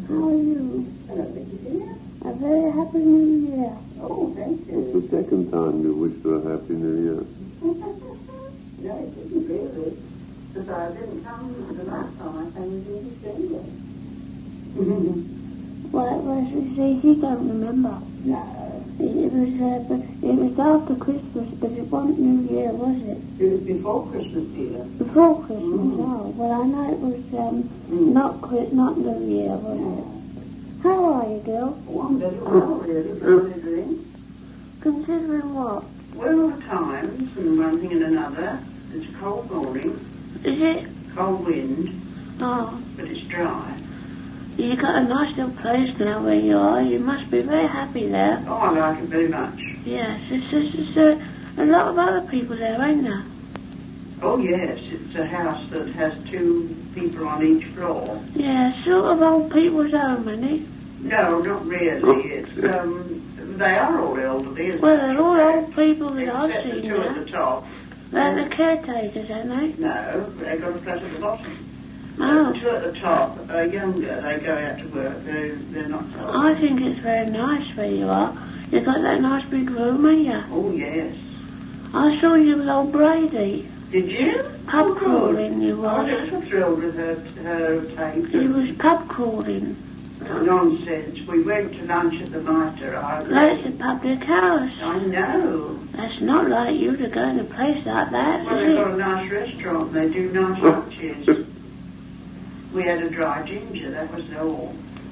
How are you? Hello, Mrs. Dear. A very happy New Year. Oh, thank you. It's the second time you wished her a happy New Year. No, it didn't really. Because I didn't come the last time I came with you January. Well, it was, you see, he don't remember. No. It was after Christmas, but it wasn't New Year, was it? It was before Christmas, dear. Before Christmas, oh. Well, I know it was not New Year, was it? How are you, girl? Oh, I'm very well, really, considering. Considering what? Well, the times and one thing and another. It's a cold morning, Is it? cold wind, Oh, but it's dry. you got a nice little place now where you are. You must be very happy there. Oh, I like it very much. Yes, it's a lot of other people there, ain't there? Oh, yes, it's a house that has 2 people on each floor. Yeah, sort of old people's home, isn't it? No, not really. It's, they are all elderly, isn't Well, they're all old people that I've except the seen 2 at there. the top. They're the caretakers, aren't they? No, they've got a flat at the bottom. Oh. The 2 at the top are younger. They go out to work. They're not so old. I think it's very nice where you are. You've got that nice big room, haven't you? Oh, yes. I saw you with old Brady. Did you? Pub good. crawling you I was was. so thrilled with her tape. You was pub crawling. Nonsense. We went to lunch at the Mitre. That's a public house. I know. That's not like you to go in a place like that, Well, they've got is a it? nice restaurant. They do nice lunches. We had a dry ginger. That was all.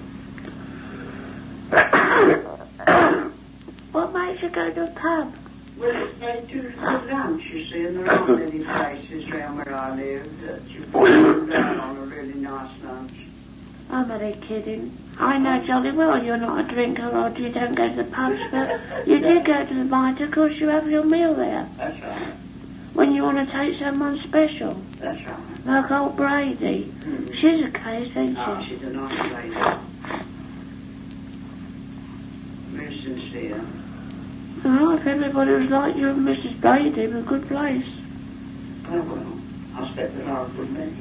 What makes you go to a pub? Well, they do good lunch, you see, and there aren't many places around where I live that you can down on a really nice lunch. I'm only kidding. I know jolly well you're not a drinker or you don't go to the pubs, but you did go to the Mitre because you have your meal there. That's right. When you want to take someone special, That's right. like old Brady. She's a case, ain't Oh, she? she's a nice lady. Very sincere. Oh, if everybody was like you and Mrs. Brady, it was a good place. Oh, well, I expect there are a good many.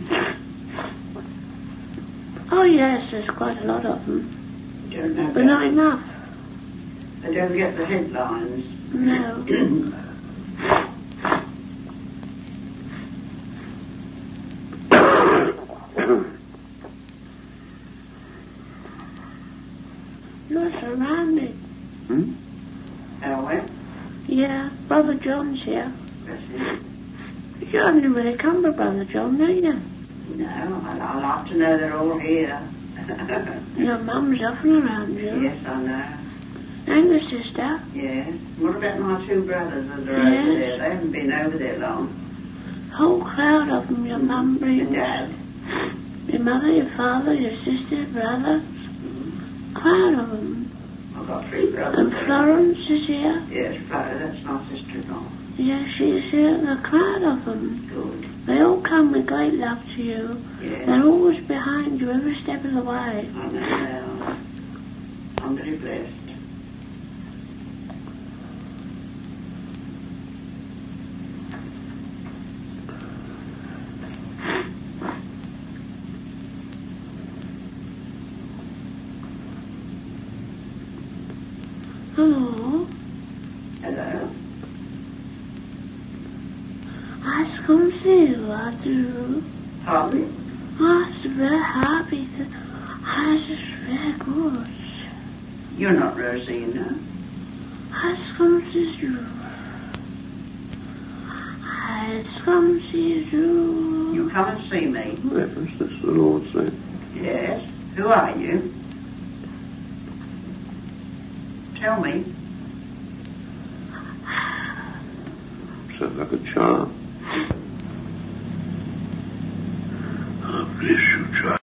Oh, yes, there's quite a lot of them. Don't know But that. not enough. They don't get the headlines. No. You're surrounded. Oh, well, Yeah, Brother John's here. that's it. You haven't really come to Brother John, do you? No, I like to know they're all here. Your mum's often around you. Yes, I know. And the sister. Yes. What about my 2 brothers that are over Yes. there? They haven't been over there long. Whole crowd of them. Your mum brings. And Dad. Your mother, your father, your sister, brother. Crowd of them. I've got 3 brothers. And Florence is here. Yes, Flo, that's my sister-in-law. Yeah, she's here. A crowd of them. Good. They all come with great love to you. Yes. They're always behind you every step of the way. I know now. I'm very blessed. Oh, Hello? I come see you, I do. Harvey? I was very happy. I was very good. You're not Rosina. I come see you. I come see you. You come and see me. Yes, that's the Lord saying. Yes. Who are you? Tell me. Sounds like a charm. Oh, bless you, child.